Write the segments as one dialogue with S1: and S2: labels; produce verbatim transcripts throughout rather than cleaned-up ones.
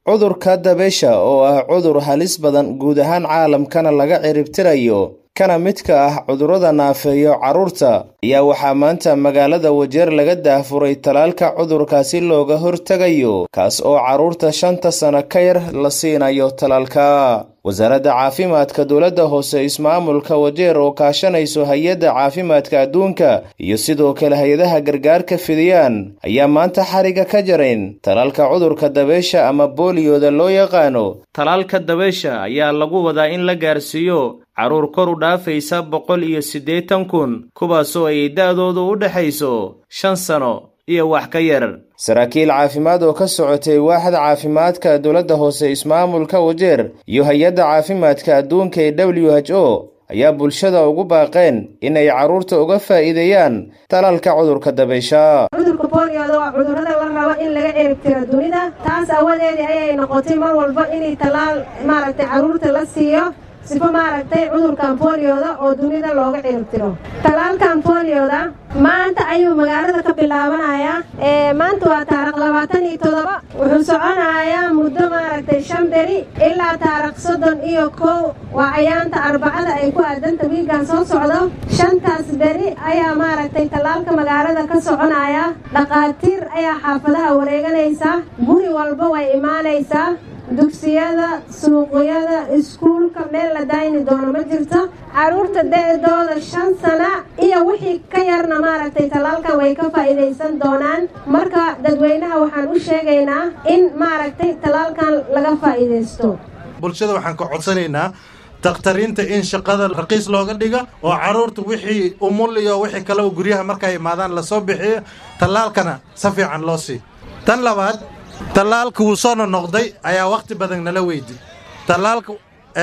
S1: cudurka dabaysha oo ah cudur halis badan guud ahaan caalamkana laga ciribtirayo kana midka ah cudurrada naafeeyo carruurta ayaa waxaa maanta magaalada Wajeer laga daafuray talaalka cudurkaasi looga hortagayo kaas oo carruurta shanta sano ka yar la siinayo talaalka. wasaaradda caafimaadka dowladda hoose ismaamulka Wajeer oo kaashanayso hay'adda caafimaadka adduunka iyo sidoo kale hay'adaha gargaarka fidiyaan ayaa maanta xariga ka jareen talaalka cudurka dabaysha ama booliyooda loo yaqaano. talaalka dabaysha ayaa lagu wadaa in la gaarsiiyo carruur kor u dhaafaysa boqol iyo siddeetan kun kuwaasoo ay da'doodu u dhaxayso shan sano iyo wax ka yar. saraakiil caafimaad oo ka socotay waaxda caafimaadka dowladda hoose ismaamulka Wajeer iyo hay'adda caafimaadka adduunka ee W H O ayaa bulshada ugu baaqeen inay carruurta uga faa'iideeyaan talaalka cudurka dabaysha.
S2: cudurka booliyooda waa cudurrada la rabo in laga ciribtiro dunida, taas awadeedii ayay noqotay mar walba in talaal maaragtay carruurta la siiyo sifo maaragtay cudurkan booliyooda oo dunida looga ciribtiro. talaalkan booliyooda maanta ayuu magaalada ka bilaabanayaa ee maanta waa taariikh labaatan iyo toddoba wuxuu soconayaa muddo maaragtay shan beri ilaa taariikh soddon iyo kow waa ayaanta arbacada ay ku aadanta wiilkan soo socdo. shantaas beri ayaa maaragtay talaalka magaalada ka soconaya. dhaqaatiir ayaa xaafadaha wareeganaysa, guri walba way imaanaysaa, dugsiyada, suuqyada, iskuulka meel la daayni doono ma jirto. carruurta da'dooda shan sana iyo wixii ka yarna maaragtay talaalkan way ka faa'iidaysan doonaan. marka dadweynaha waxaan u sheegaynaa in maaragtay talaalkan laga faa'iidaysto.
S3: bulshada waxaan ka codsanaynaa dakhtariinta in shaqada raqiis looga dhiga oo carruurta wixii umul iyo wixii kale oo guryaha markay imaadaan la soo bixiyo, talaalkana si fiican loo sii. tan labaad, talaalka wuu soo noqday ayaa waqti badan nala weydi. talaalka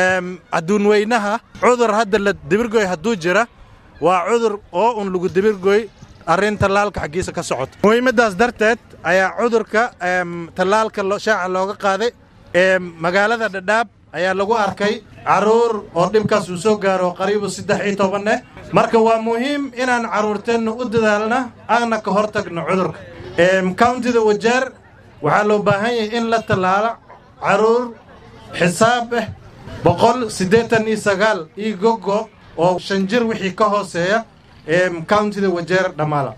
S3: adduun weynaha cudur hadda la dibirgoy hadduu jira waa cudur oo un lagu dibirgoy arrin talaalka xaggiisa ka socoto. muhiimadaas darteed ayaa cudurka talaalka shaaca looga qaaday. magaalada Dhadhaab ayaa lagu arkay carruur oo dhibkaas uu soo gaaro qariibu saddex iyo toban eh. marka waa muhiim inaan carruurteenna u dadaalna aana ka hortagno cudurka. countyda Wajeer waxaa loo baahan yahay in la talaalo carruur xisaab ah boqol siddeetan iyo sagaal iyo gogo oo shan jir wixii ka hooseeya countyda Wajeer dhamaala.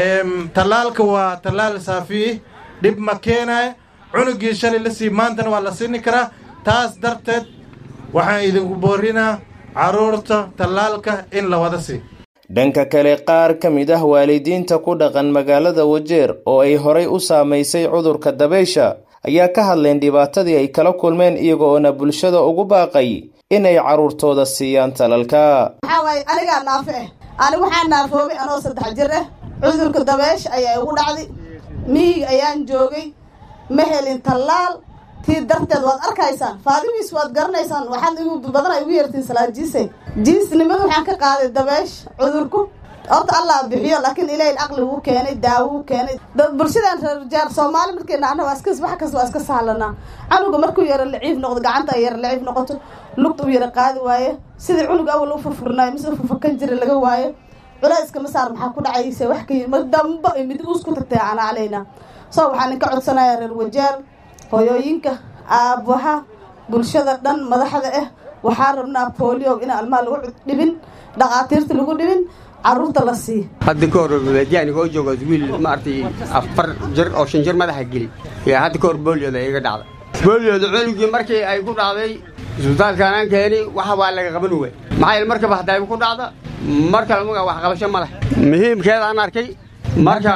S3: talaalka waa talaal saafi, dhib ma keenayo. cunugii shalay la sii maantana waa la siini karaa. taas darteed waxaan idinku boorinaa carruurta talaalka in la wada sii.
S1: dhanka kale qaar ka mid ah waalidiinta ku dhaqan magaalada Wajeer oo ay horay u saamaysay cudurka dabaysha ayaa ka hadleen dhibaatadii ay kala kulmeen iyaga oo na bulshada ugu baaqay inay carruurtooda siiyaan talaalka.
S4: waxaa waaye anigaa naafe ah anigu waxaan naafoobay anoo saddex jir ah. cudurka dabaysha ayaa igu dhacday. miyiga ayaan joogay, ma helin talaal. tii darteed waad arkaysaan, faadimiis waad garanaysaan. waxaad igu badan igu yeertiin salaajiise jiisnimada waxaan ka qaaday dabaysh cudurku. horta Allah bixiyo laakiin ilaahay aqli uu keenay, daawo uu keenay. dad bulshadan reer Wajeer Soomaali markay nacna waa iska wax kaas waa iska sahlanaa. canuga markuu yar laciif noqdo, gacanta yar laciif noqoto, lugta uu yar qaadi waaye, sidii cunug awal u furfurnaa mise furfakan jiray laga waayo. culayska ma saar maxaa ku dhacaysa wax ka yimid damba mid isku tagtay aan caleena. soo waxaan ka codsanayaa reer Wajeer, hooyooyinka, aabaha, bulshada dhan madaxda ah, waxaan rabnaa polio in almaa lagu dhibin, dhaqaatiirta lagu dhibin, carruurta la sii.
S5: hadda ka hor wadaadiyaan oo jooga wiil maartay afar jir oo shan jir madaxa geli yaa hadda ka hor polio-da iga dhacday. polio-da cunugii markii ay ku dhacday isbitaalka aan keenay waxa waa laga qaban waayay. maxay marka baxday ku dhacda marka la wax qabasho ma leh. muhiimkeeda aan arkay marka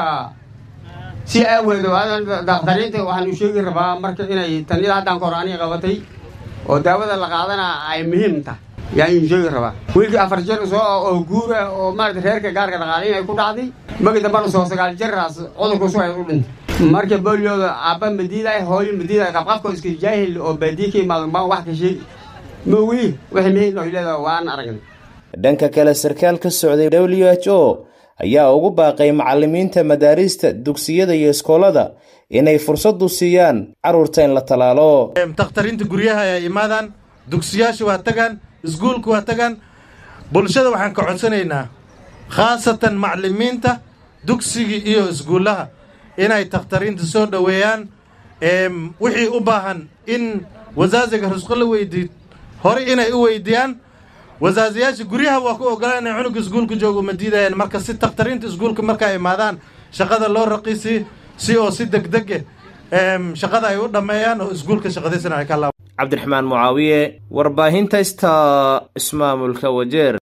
S5: si ay weedo dakhtariinta waxaan u sheegi rabaa marka inay tanida haddaan koraani qabatay oo daawada la qaadana ay muhiim tahay yaa in sheegi rabaa. wiilkii afar jir soo oo guura oo maartay reerka gaarka dhaqaalay ay ku dhacday magi dambana soo sagaal jiraas cudurku soo ay u dhintay. marka booliyooda aabba madiida ay hooyo madiida ay qabqabka iska jaahil oo baadiikay ma wax ka sheegi ma wii wixii meeyay noo ilaa waan aragnay.
S1: dhanka kale sarkaal ka socday W H O ayaa ugu baaqay macallimiinta madaarista, dugsiyada iyo iskoolada inay fursad u siiyaan carruurta in la talaalo.
S3: dakhtariinta guryaha ay imaadaan, dugsiyaasha waa tagaan, iskuulka waa tagaan. bulshada waxaan ka codsanaynaa khaasatan macallimiinta dugsiga iyo iskuulaha inay dakhtariinta soo dhaweeyaan wixii u baahan in wasaasiga rusqo la weydiid hore inay u weydiiyaan wasaasiyaasha guryaha waa ku ogolaan inay cunuga iskuulka joogo ma diidayaan marka si takhtariinta iskuulka marka imaadaan shaqada loo raqiisi si oo si degdeg ah shaqada ay u dhameeyaan oo iskuulka shaqadiisana ay ka laabaan.
S1: Cabdiraxmaan Mucaawiye, warbaahinta Star, ismaamulka Wajeer.